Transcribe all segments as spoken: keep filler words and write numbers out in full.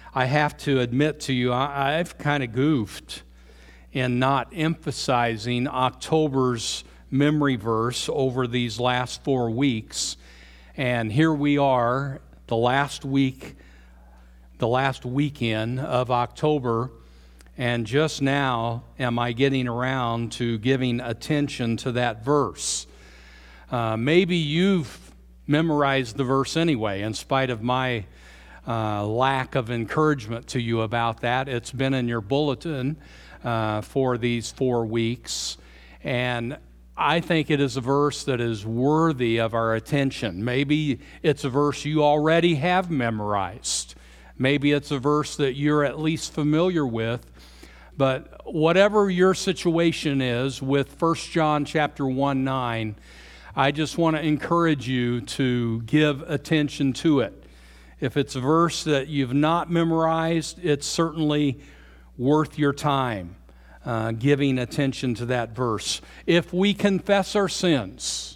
I have to admit to you, I, I've kind of goofed in not emphasizing October's memory verse over these last four weeks. And here we are, the last week, the last weekend of October, and just now am I getting around to giving attention to that verse. Uh, maybe you've memorized the verse anyway, in spite of my uh, lack of encouragement to you about that. It's been in your bulletin uh, for these four weeks, and I think it is a verse that is worthy of our attention. Maybe it's a verse you already have memorized. Maybe it's a verse that you're at least familiar with. But whatever your situation is with First John chapter one nine, I just want to encourage you to give attention to it. If it's a verse that you've not memorized, it's certainly worth your time uh, giving attention to that verse. If we confess our sins,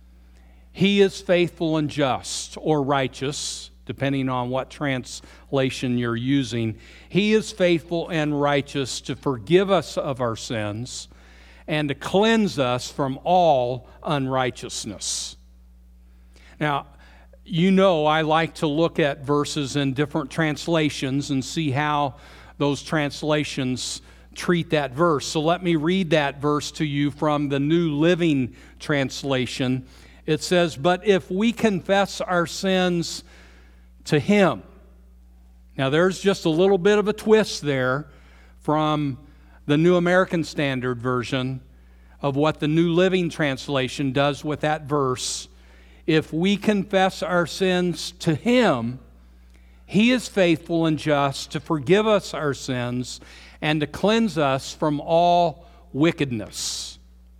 He is faithful and just, or righteous, depending on what translation you're using. He is faithful and righteous to forgive us of our sins and to cleanse us from all unrighteousness. Now, you know I like to look at verses in different translations and see how those translations treat that verse. So let me read that verse to you from the New Living Translation. It says, "But if we confess our sins to Him." Now there's just a little bit of a twist there from the New American Standard Version of what the New Living Translation does with that verse. If we confess our sins to Him, He is faithful and just to forgive us our sins and to cleanse us from all wickedness.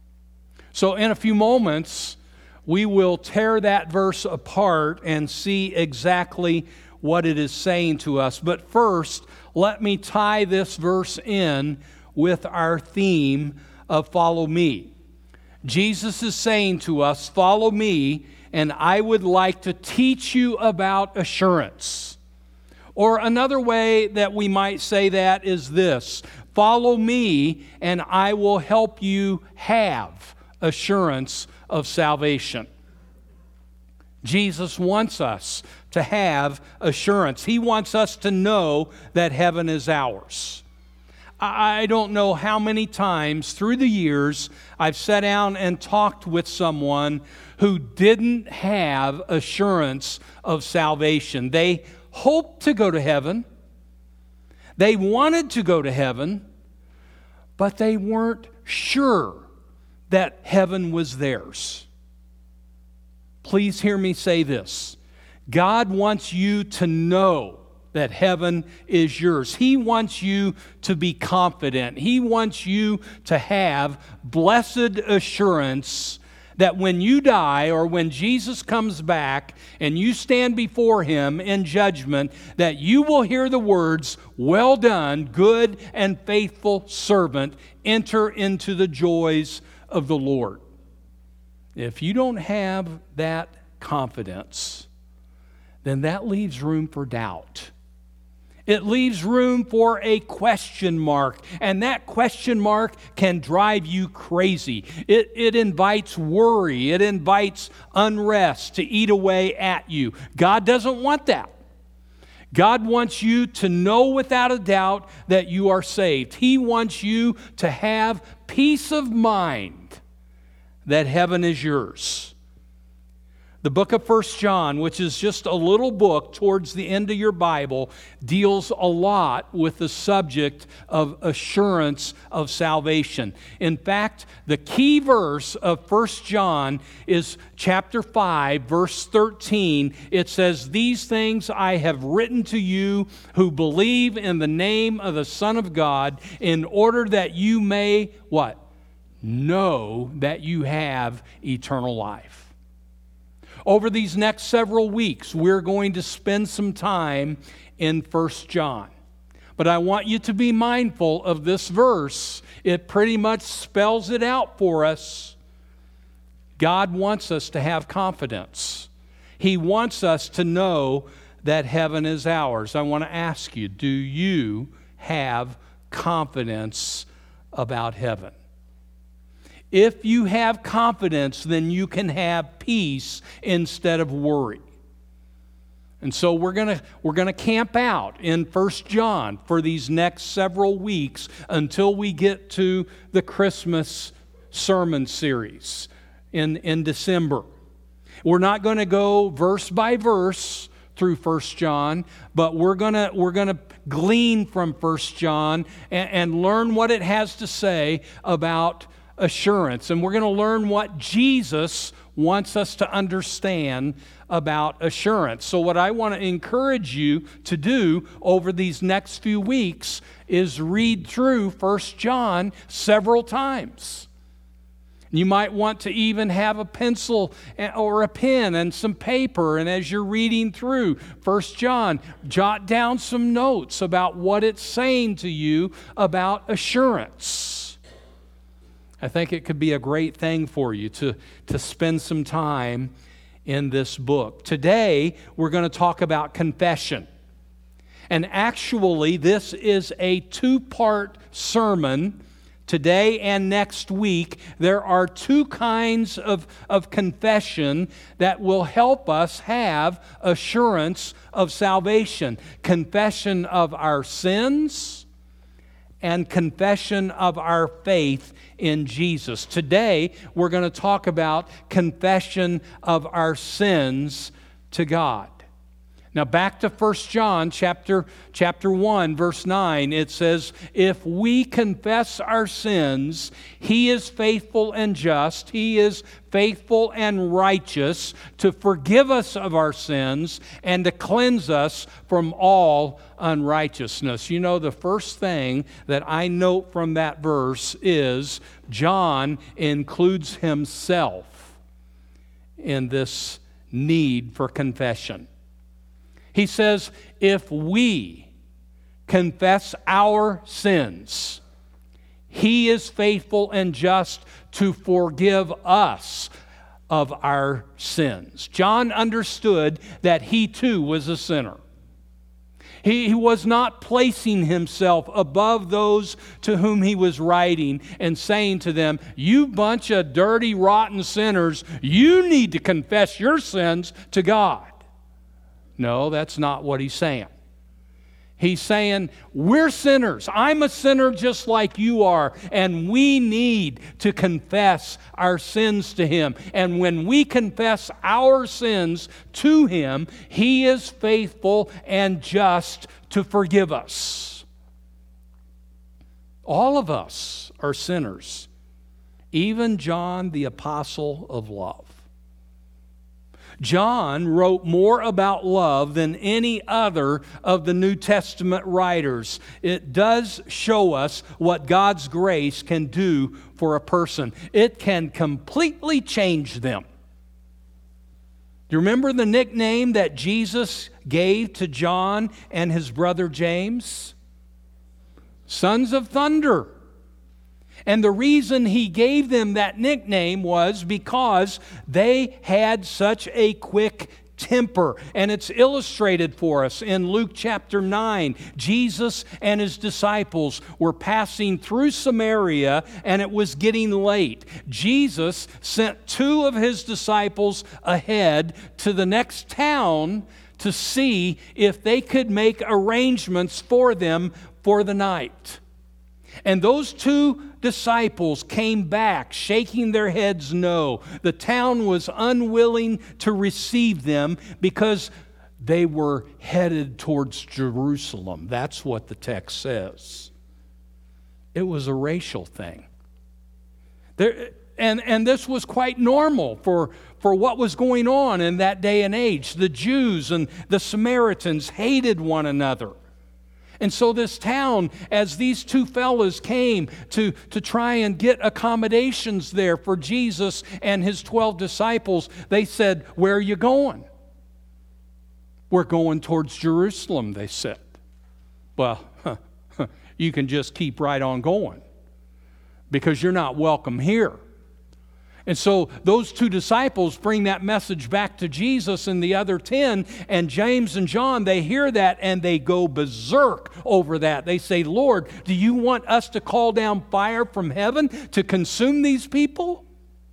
So in a few moments, we will tear that verse apart and see exactly what it is saying to us. But first, let me tie this verse in with our theme of follow me. Jesus is saying to us, follow me, and I would like to teach you about assurance. Or another way that we might say that is this: follow me, and I will help you have assurance of salvation. Jesus wants us to have assurance. He wants us to know that heaven is ours. I don't know how many times through the years I've sat down and talked with someone who didn't have assurance of salvation. They hoped to go to heaven. They wanted to go to heaven, but they weren't sure that heaven was theirs. Please hear me say this. God wants you to know that heaven is yours. He wants you to be confident. He wants you to have blessed assurance that when you die or when Jesus comes back and you stand before Him in judgment, that you will hear the words, "Well done, good and faithful servant, enter into the joys of the Lord." If you don't have that confidence, then that leaves room for doubt. It leaves room for a question mark, and that question mark can drive you crazy. It, it invites worry. It invites unrest to eat away at you. God doesn't want that. God wants you to know without a doubt that you are saved. He wants you to have peace of mind that heaven is yours. The book of First John, which is just a little book towards the end of your Bible, deals a lot with the subject of assurance of salvation. In fact, the key verse of First John is chapter five, verse thirteen. It says, "These things I have written to you who believe in the name of the Son of God, in order that you may," what? "Know that you have eternal life." Over these next several weeks, we're going to spend some time in First John. But I want you to be mindful of this verse. It pretty much spells it out for us. God wants us to have confidence. He wants us to know that heaven is ours. I want to ask you, do you have confidence about heaven? If you have confidence, then you can have peace instead of worry. And so we're going to we're going to camp out in First John for these next several weeks until we get to the Christmas sermon series in, in December. We're not going to go verse by verse through First John, but we're going to we're going to glean from First John and, and learn what it has to say about assurance. And we're going to learn what Jesus wants us to understand about assurance. So what I want to encourage you to do over these next few weeks is read through First John several times. You might want to even have a pencil or a pen and some paper, and as you're reading through First John, jot down some notes about what it's saying to you about assurance. I think it could be a great thing for you to, to spend some time in this book. Today, we're going to talk about confession. And actually, this is a two-part sermon. Today and next week, there are two kinds of, of confession that will help us have assurance of salvation. Confession of our sins and confession of our faith in Jesus. Today, we're going to talk about confession of our sins to God. Now back to First John chapter, chapter one, verse nine, it says, if we confess our sins, He is faithful and just. He is faithful and righteous to forgive us of our sins and to cleanse us from all unrighteousness. You know, the first thing that I note from that verse is John includes himself in this need for confession. He says, if we confess our sins, He is faithful and just to forgive us of our sins. John understood that he too was a sinner. He, he was not placing himself above those to whom he was writing and saying to them, you bunch of dirty, rotten sinners, you need to confess your sins to God. No, that's not what he's saying. He's saying, we're sinners. I'm a sinner just like you are, and we need to confess our sins to Him. And when we confess our sins to Him, He is faithful and just to forgive us. All of us are sinners, even John, the apostle of love. John wrote more about love than any other of the New Testament writers. It does show us what God's grace can do for a person. It can completely change them. Do you remember the nickname that Jesus gave to John and his brother James? Sons of Thunder. And the reason he gave them that nickname was because they had such a quick temper. And it's illustrated for us in Luke chapter nine. Jesus and His disciples were passing through Samaria, and it was getting late. Jesus sent two of His disciples ahead to the next town to see if they could make arrangements for them for the night. And those two disciples came back, shaking their heads no. The town was unwilling to receive them because they were headed towards Jerusalem. That's what the text says. It was a racial thing. There, and, and this was quite normal for, for what was going on in that day and age. The Jews and the Samaritans hated one another. And so this town, as these two fellas came to, to try and get accommodations there for Jesus and His twelve disciples, they said, where are you going? We're going towards Jerusalem, they said. Well, you can just keep right on going because you're not welcome here. And so those two disciples bring that message back to Jesus and the other ten, and James and John, they hear that and they go berserk over that. They say, Lord, do you want us to call down fire from heaven to consume these people?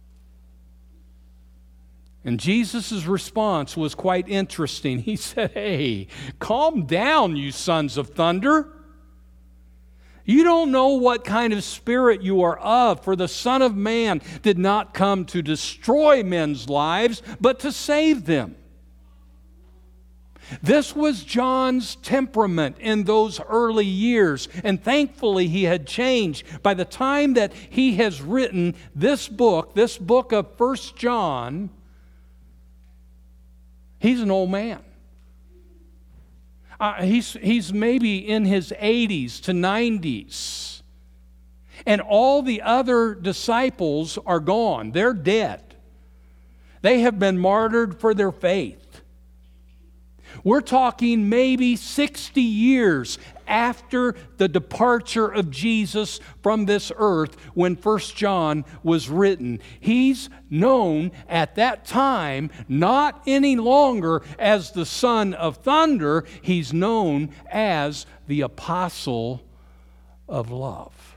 And Jesus' response was quite interesting. He said, hey, calm down, you sons of thunder. You don't know what kind of spirit you are of, for the Son of Man did not come to destroy men's lives, but to save them. This was John's temperament in those early years, and thankfully he had changed. By the time that he has written this book, this book of First John, he's an old man. Uh, he's, he's maybe in his eighties to nineties. And all the other disciples are gone. They're dead. They have been martyred for their faith. We're talking maybe sixty years after the departure of Jesus from this earth when First John was written. He's known at that time not any longer as the Son of Thunder. He's known as the Apostle of Love.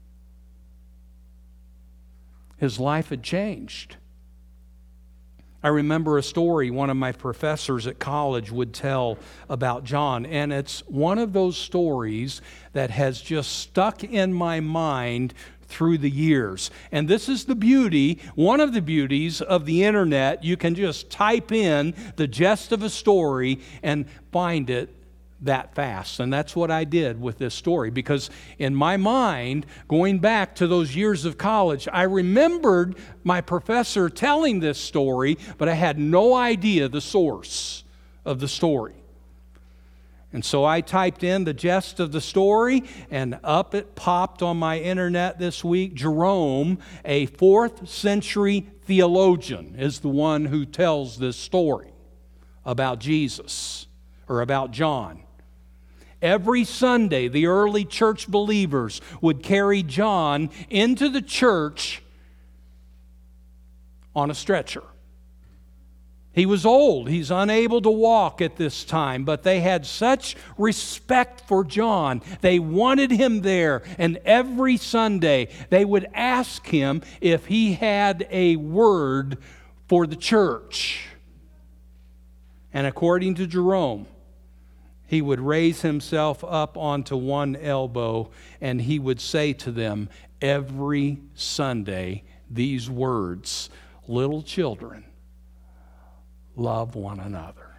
His life had changed. I remember a story one of my professors at college would tell about John, and it's one of those stories that has just stuck in my mind through the years. And this is the beauty, one of the beauties of the internet. You can just type in the gist of a story and find it that fast. And that's what I did with this story, because in my mind, going back to those years of college, I remembered my professor telling this story, but I had no idea the source of the story. And so I typed in the gist of the story, and up it popped on my internet this week. Jerome, a fourth century theologian, is the one who tells this story about Jesus, or about John. Every Sunday, the early church believers would carry John into the church on a stretcher. He was old. He's unable to walk at this time, but they had such respect for John. They wanted him there, and every Sunday they would ask him if he had a word for the church. And according to Jerome, he would raise himself up onto one elbow and he would say to them every Sunday these words, "Little children, love one another."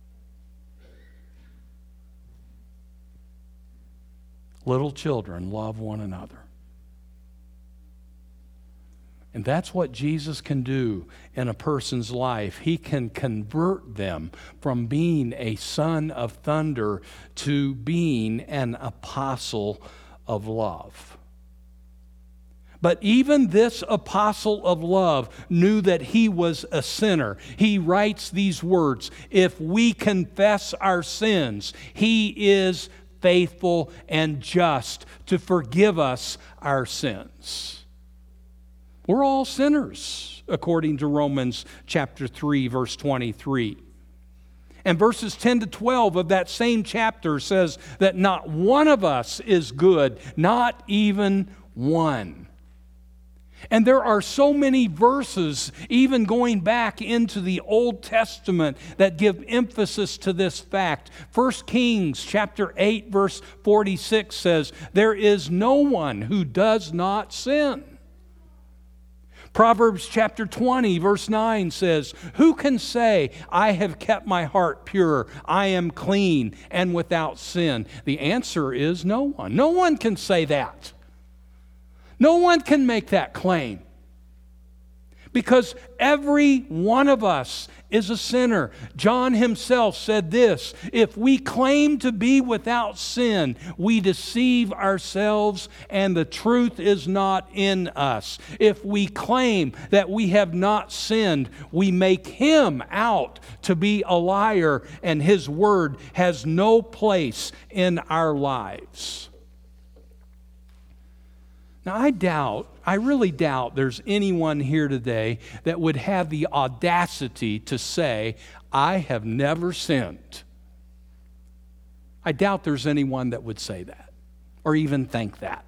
Little children, love one another. And that's what Jesus can do in a person's life. He can convert them from being a son of thunder to being an apostle of love. But even this apostle of love knew that he was a sinner. He writes these words, "If we confess our sins, he is faithful and just to forgive us our sins." We're all sinners, according to Romans chapter three, verse twenty-three. And verses ten to twelve of that same chapter says that not one of us is good, not even one. And there are so many verses, even going back into the Old Testament, that give emphasis to this fact. First Kings chapter eight, verse forty-six says, "There is no one who does not sin." Proverbs chapter twenty, verse nine says, "Who can say, I have kept my heart pure, I am clean and without sin?" The answer is no one. No one can say that. No one can make that claim. Because every one of us is a sinner. John himself said this, "If we claim to be without sin, we deceive ourselves and the truth is not in us. If we claim that we have not sinned, we make him out to be a liar and his word has no place in our lives." Now, I doubt, I really doubt there's anyone here today that would have the audacity to say, I have never sinned. I doubt there's anyone that would say that or even think that.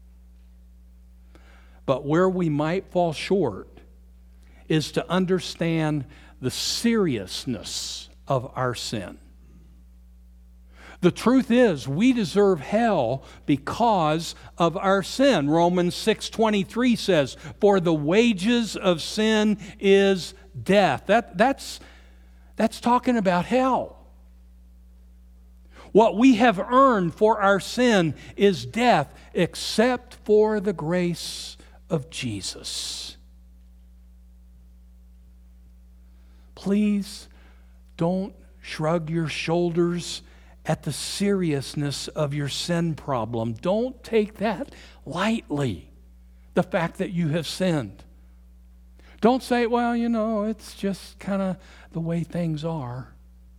But where we might fall short is to understand the seriousness of our sin. The truth is, we deserve hell because of our sin. Romans six twenty-three says, for the wages of sin is death. That, that's, that's talking about hell. What we have earned for our sin is death, except for the grace of Jesus. Please don't shrug your shoulders at the seriousness of your sin problem. Don't take that lightly, the fact that you have sinned. Don't say, well, you know, it's just kind of the way things are.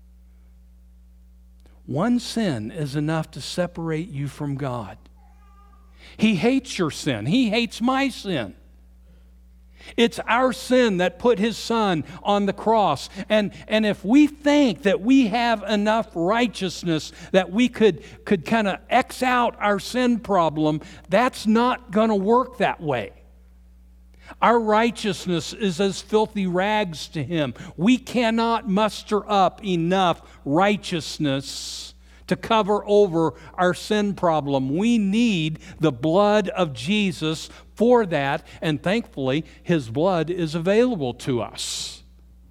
One sin is enough to separate you from God. He hates your sin. He hates my sin. It's our sin that put His Son on the cross. And, and if we think that we have enough righteousness that we could, could kind of X out our sin problem, that's not going to work that way. Our righteousness is as filthy rags to Him. We cannot muster up enough righteousness to cover over our sin problem. We need the blood of Jesus for that, and thankfully, His blood is available to us.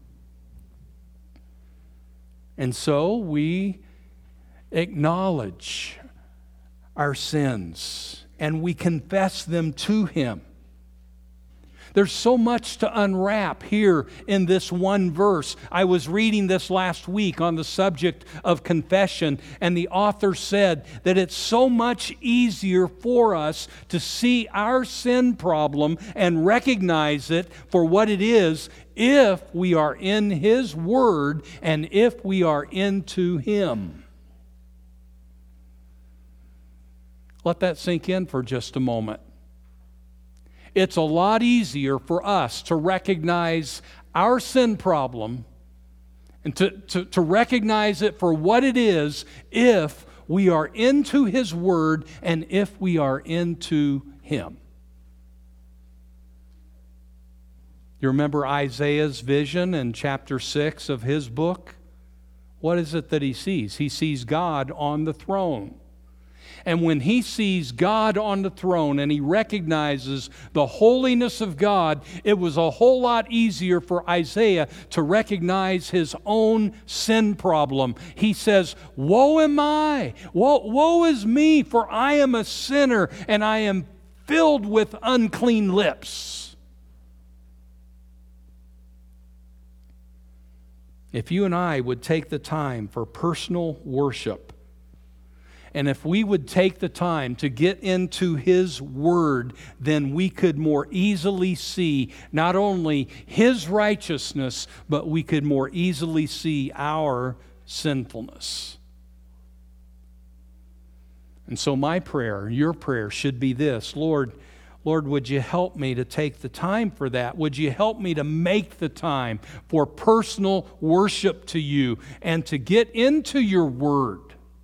And so we acknowledge our sins and we confess them to Him. There's so much to unwrap here in this one verse. I was reading this last week on the subject of confession, and the author said that it's so much easier for us to see our sin problem and recognize it for what it is if we are in His Word and if we are into Him. Let that sink in for just a moment. It's a lot easier for us to recognize our sin problem and to, to, to recognize it for what it is if we are into His Word and if we are into Him. You remember Isaiah's vision in chapter six of his book? What is it that he sees? He sees God on the throne. And when he sees God on the throne and he recognizes the holiness of God, it was a whole lot easier for Isaiah to recognize his own sin problem. He says, woe am I, woe, woe is me, for I am a sinner and I am filled with unclean lips. If you and I would take the time for personal worship, and if we would take the time to get into His Word, then we could more easily see not only His righteousness, but we could more easily see our sinfulness. And so my prayer, your prayer should be this: Lord, Lord, would you help me to take the time for that? Would you help me to make the time for personal worship to you and to get into your Word?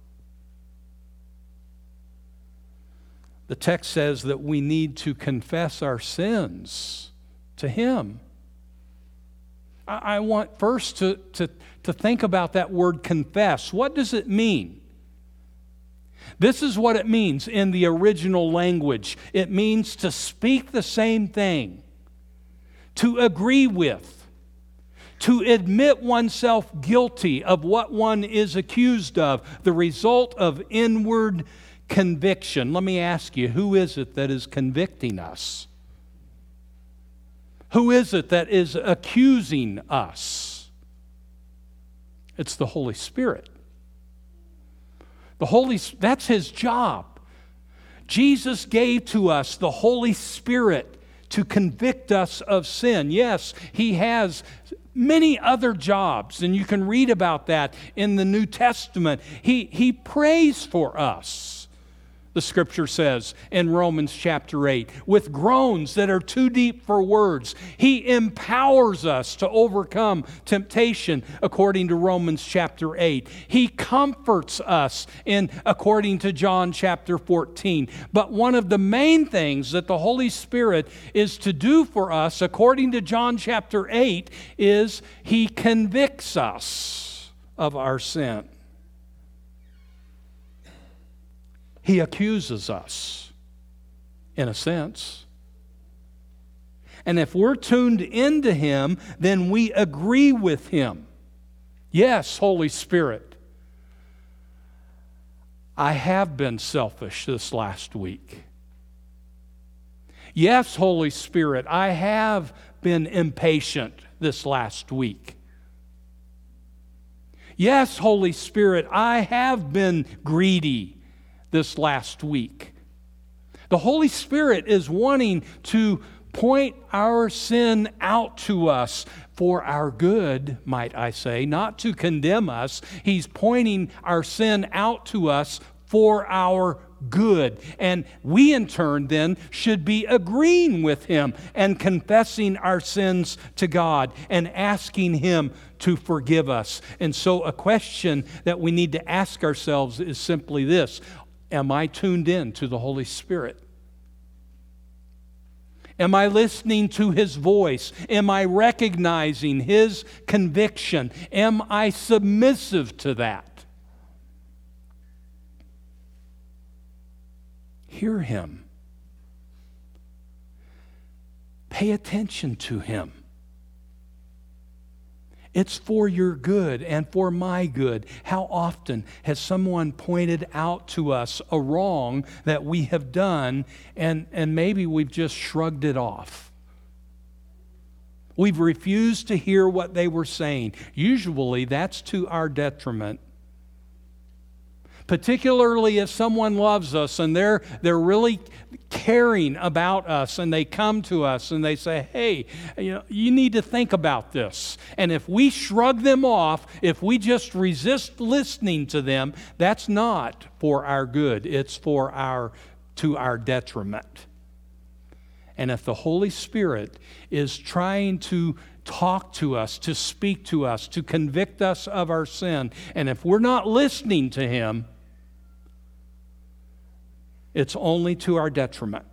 The text says that we need to confess our sins to Him. I, I want first to, to, to think about that word confess. What does it mean? This is what it means in the original language. It means to speak the same thing, to agree with, to admit oneself guilty of what one is accused of, the result of inward conviction. Let me ask you, who is it that is convicting us? Who is it that is accusing us? It's the Holy Spirit. The Holy, that's His job. Jesus gave to us the Holy Spirit to convict us of sin. Yes, He has many other jobs, and you can read about that in the New Testament. He, he prays for us. the Scripture says in Romans chapter eight, with groans that are too deep for words. He empowers us to overcome temptation, according to Romans chapter eight. He comforts us, in according to John chapter fourteen. But one of the main things that the Holy Spirit is to do for us, according to John chapter eight, is He convicts us of our sin. He accuses us, in a sense. And if we're tuned into Him, then we agree with Him. Yes, Holy Spirit, I have been selfish this last week. Yes, Holy Spirit, I have been impatient this last week. Yes, Holy Spirit, I have been greedy this last week. The Holy Spirit is wanting to point our sin out to us for our good, might I say, not to condemn us. He's pointing our sin out to us for our good. And we in turn then should be agreeing with Him and confessing our sins to God and asking Him to forgive us. And so a question that we need to ask ourselves is simply this: am I tuned in to the Holy Spirit? Am I listening to His voice? Am I recognizing His conviction? Am I submissive to that? Hear Him. Pay attention to Him. It's for your good and for my good. How often has someone pointed out to us a wrong that we have done, and, and maybe we've just shrugged it off? We've refused to hear what they were saying. Usually that's to our detriment. Particularly if someone loves us and they're, they're really caring about us, and they come to us and they say, hey, you know, you need to think about this. And if we shrug them off, if we just resist listening to them, that's not for our good. It's for our to our detriment. And if the Holy Spirit is trying to talk to us, to speak to us, to convict us of our sin, and if we're not listening to Him, it's only to our detriment.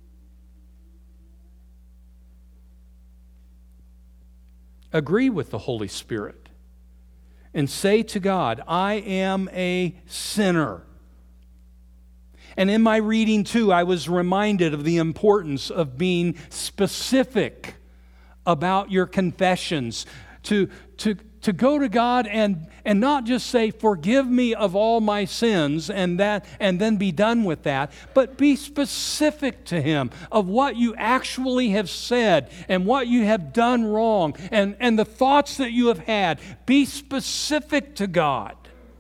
Agree with the Holy Spirit and say to God, I am a sinner. And in my reading too, I was reminded of the importance of being specific about your confessions, to, to, to go to God and, and not just say, forgive me of all my sins, and that and then be done with that, but be specific to Him of what you actually have said and what you have done wrong, and, and the thoughts that you have had. Be specific to God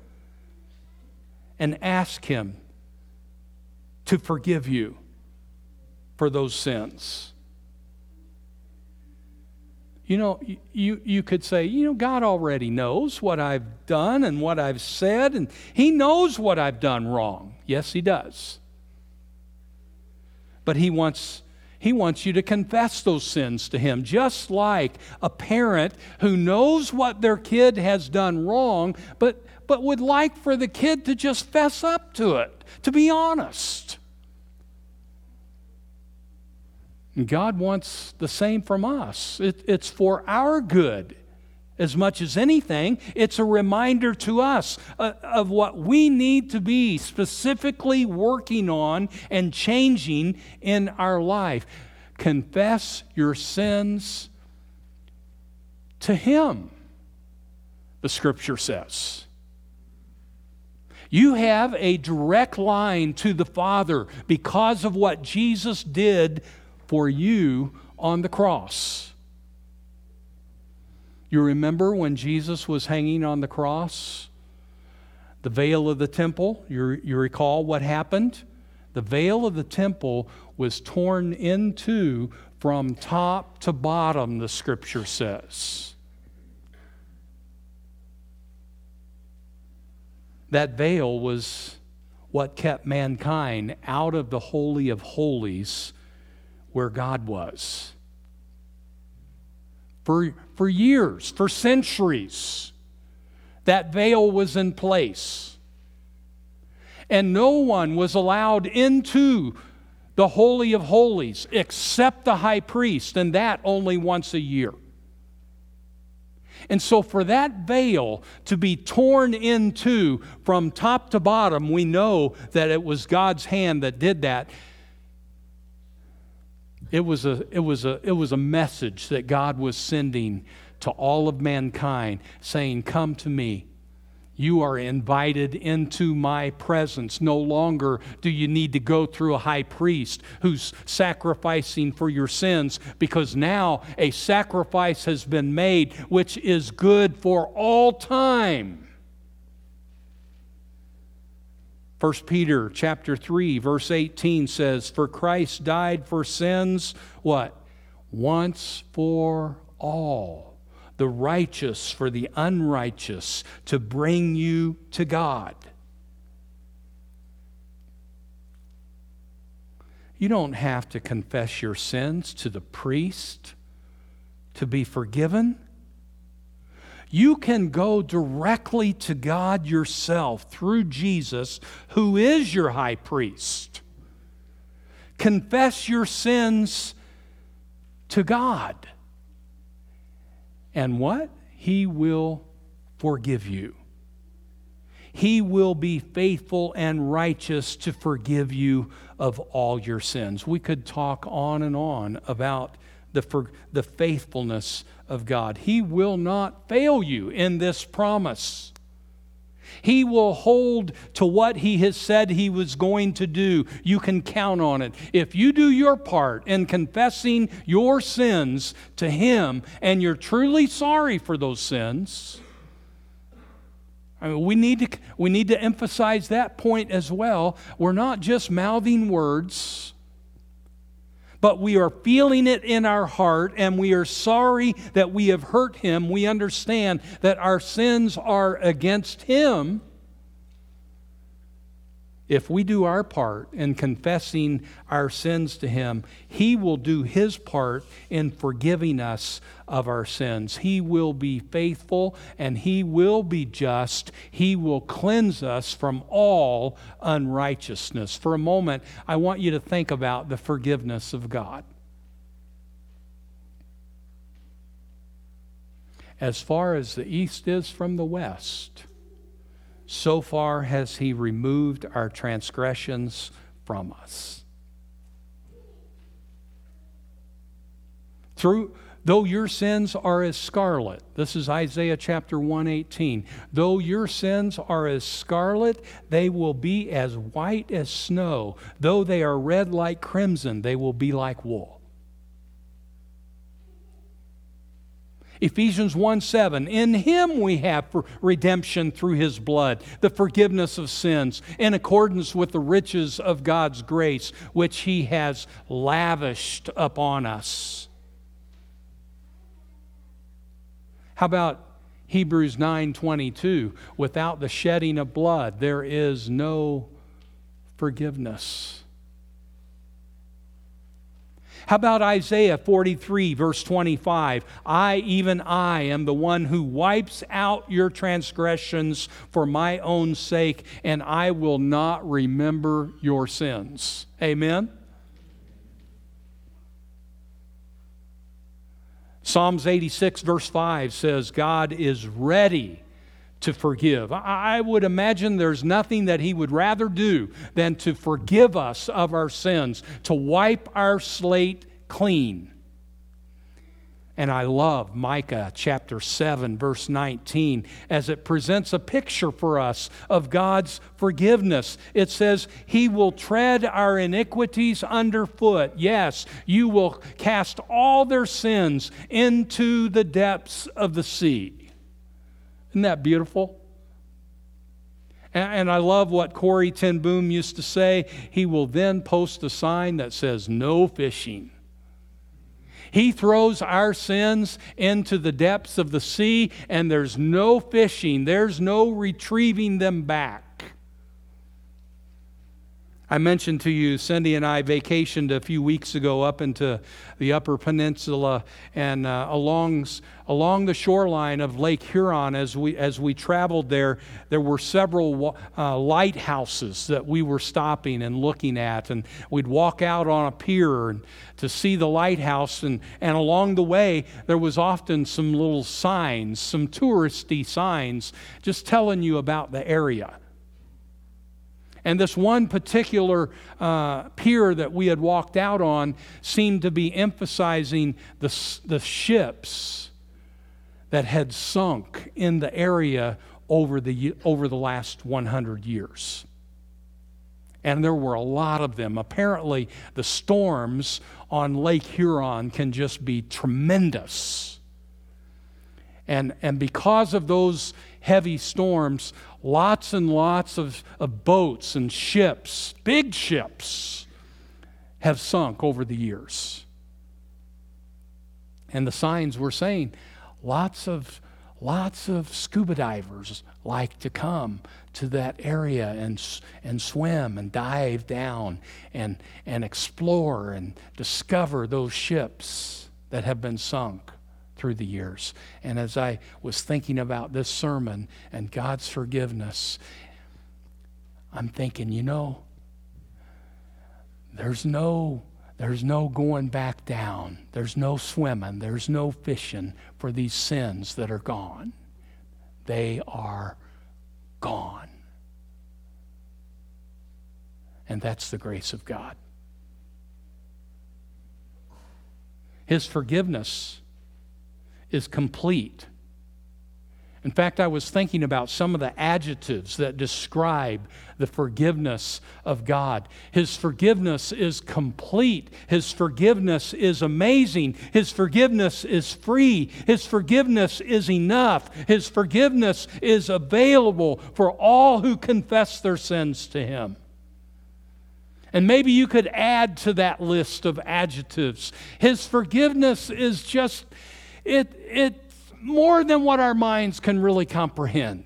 and ask Him to forgive you for those sins. You know, you, you could say, you know, God already knows what I've done and what I've said, and He knows what I've done wrong. Yes, He does. But He wants, He wants you to confess those sins to Him, just like a parent who knows what their kid has done wrong, but, but would like for the kid to just fess up to it, to be honest. And God wants the same from us. It, it's for our good as much as anything. It's a reminder to us uh, of what we need to be specifically working on and changing in our life. Confess your sins to Him, the Scripture says. You have a direct line to the Father because of what Jesus did for you on the cross. You remember when Jesus was hanging on the cross? The veil of the temple, you, you recall what happened? The veil of the temple was torn in two from top to bottom, the Scripture says. That veil was what kept mankind out of the Holy of Holies where God was. For, for years, for centuries, that veil was in place. And no one was allowed into the Holy of Holies except the high priest, and that only once a year. And so for that veil to be torn in two from top to bottom, we know that it was God's hand that did that. It was a, it was a, it was a message that God was sending to all of mankind, saying, "Come to me. You are invited into my presence. No longer do you need to go through a high priest who's sacrificing for your sins, because now a sacrifice has been made which is good for all time." First Peter chapter three, verse eighteen says, "For Christ died for sins," what? "Once for all. The righteous for the unrighteous, to bring you to God." You don't have to confess your sins to the priest to be forgiven. You can go directly to God yourself through Jesus, who is your high priest. Confess your sins to God. And what? He will forgive you. He will be faithful and righteous to forgive you of all your sins. We could talk on and on about the, for, the faithfulness of God. He will not fail you in this promise. He will hold to what He has said He was going to do. You can count on it. If you do your part in confessing your sins to Him, and you're truly sorry for those sins, I mean, we need to, we need to emphasize that point as well. We're not just mouthing words, but we are feeling it in our heart, and we are sorry that we have hurt Him. We understand that our sins are against Him. If we do our part in confessing our sins to Him, He will do His part in forgiving us of our sins. He will be faithful and He will be just. He will cleanse us from all unrighteousness. For a moment, I want you to think about the forgiveness of God. As far as the east is from the west, so far has He removed our transgressions from us. Through, though your sins are as scarlet, this is Isaiah chapter one eighteen, though your sins are as scarlet, they will be as white as snow. Though they are red like crimson, they will be like wool. Ephesians one seven, in Him we have redemption through His blood, the forgiveness of sins, in accordance with the riches of God's grace, which He has lavished upon us. How about Hebrews nine twenty-two, without the shedding of blood, there is no forgiveness. How about Isaiah forty-three, verse twenty-five? I, even I, am the one who wipes out your transgressions for my own sake, and I will not remember your sins. Amen? Psalms eighty-six, verse five says, God is ready to forgive. I would imagine there's nothing that He would rather do than to forgive us of our sins, to wipe our slate clean. And I love Micah chapter seven, verse nineteen, as it presents a picture for us of God's forgiveness. It says, He will tread our iniquities underfoot. Yes, you will cast all their sins into the depths of the sea. Isn't that beautiful? And I love what Corrie ten Boom used to say. He will then post a sign that says, no fishing. He throws our sins into the depths of the sea, and there's no fishing. There's no retrieving them back. I mentioned to you, Cindy and I vacationed a few weeks ago up into the Upper Peninsula and uh, along along the shoreline of Lake Huron. As we as we traveled there, there were several uh, lighthouses that we were stopping and looking at, and we'd walk out on a pier and, to see the lighthouse, and and along the way there was often some little signs, some touristy signs, just telling you about the area. And this one particular uh, pier that we had walked out on seemed to be emphasizing the, the ships that had sunk in the area over the, over the last one hundred years. And there were a lot of them. Apparently, the storms on Lake Huron can just be tremendous. And, and because of those heavy storms, lots and lots of, of boats and ships, big ships, have sunk over the years. And the signs were saying lots of lots of scuba divers like to come to that area and and swim and dive down and and explore and discover those ships that have been sunk through the years. And as I was thinking about this sermon and God's forgiveness, I'm thinking, you know, there's no there's no going back down. There's no swimming. There's no fishing for these sins that are gone. They are gone. And that's the grace of God. His forgiveness is complete. In fact, I was thinking about some of the adjectives that describe the forgiveness of God. His forgiveness is complete. His forgiveness is amazing. His forgiveness is free. His forgiveness is enough. His forgiveness is available for all who confess their sins to Him. And maybe you could add to that list of adjectives. His forgiveness is just, it, it's more than what our minds can really comprehend.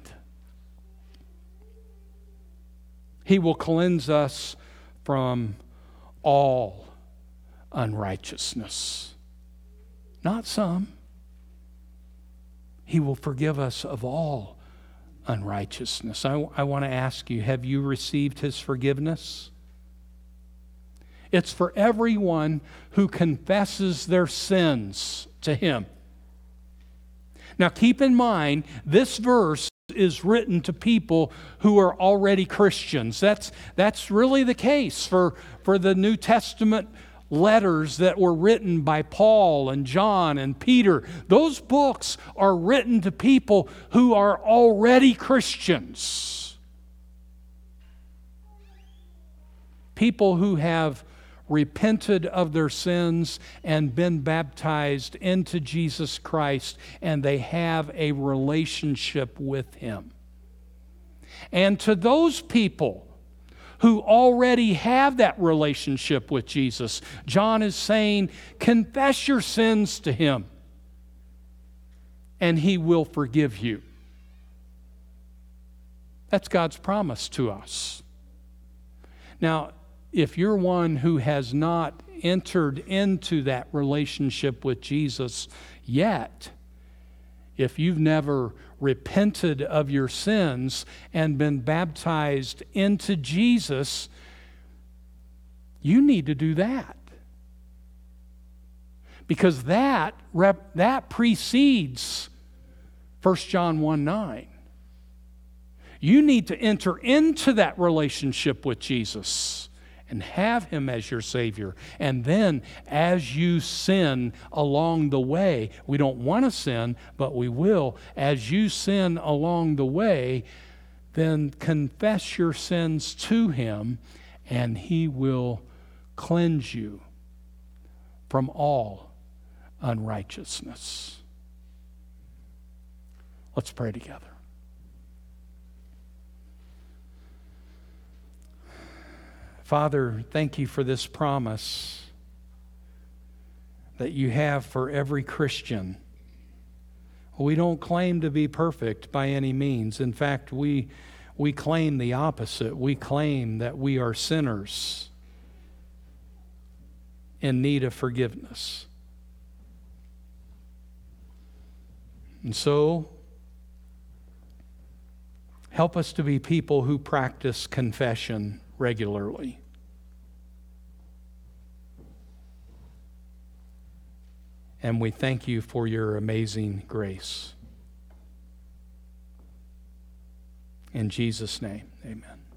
He will cleanse us from all unrighteousness. Not some. He will forgive us of all unrighteousness. I, I want to ask you, have you received His forgiveness? It's for everyone who confesses their sins to Him. Now keep in mind, this verse is written to people who are already Christians. That's, that's really the case for, for the New Testament letters that were written by Paul and John and Peter. Those books are written to people who are already Christians. People who have repented of their sins and been baptized into Jesus Christ, and they have a relationship with Him. And to those people who already have that relationship with Jesus, John is saying, confess your sins to Him, and He will forgive you. That's God's promise to us. Now, if you're one who has not entered into that relationship with Jesus yet, if you've never repented of your sins and been baptized into Jesus, you need to do that. Because that, rep, that precedes First John one nine. You need to enter into that relationship with Jesus and have Him as your Savior. And then as you sin along the way, we don't want to sin, but we will. As you sin along the way, then confess your sins to Him, and He will cleanse you from all unrighteousness. Let's pray together. Father, thank You for this promise that You have for every Christian. We don't claim to be perfect by any means. In fact, we, we claim the opposite. We claim that we are sinners in need of forgiveness. And so, help us to be people who practice confession regularly. And we thank you for your amazing grace. In Jesus' name, amen.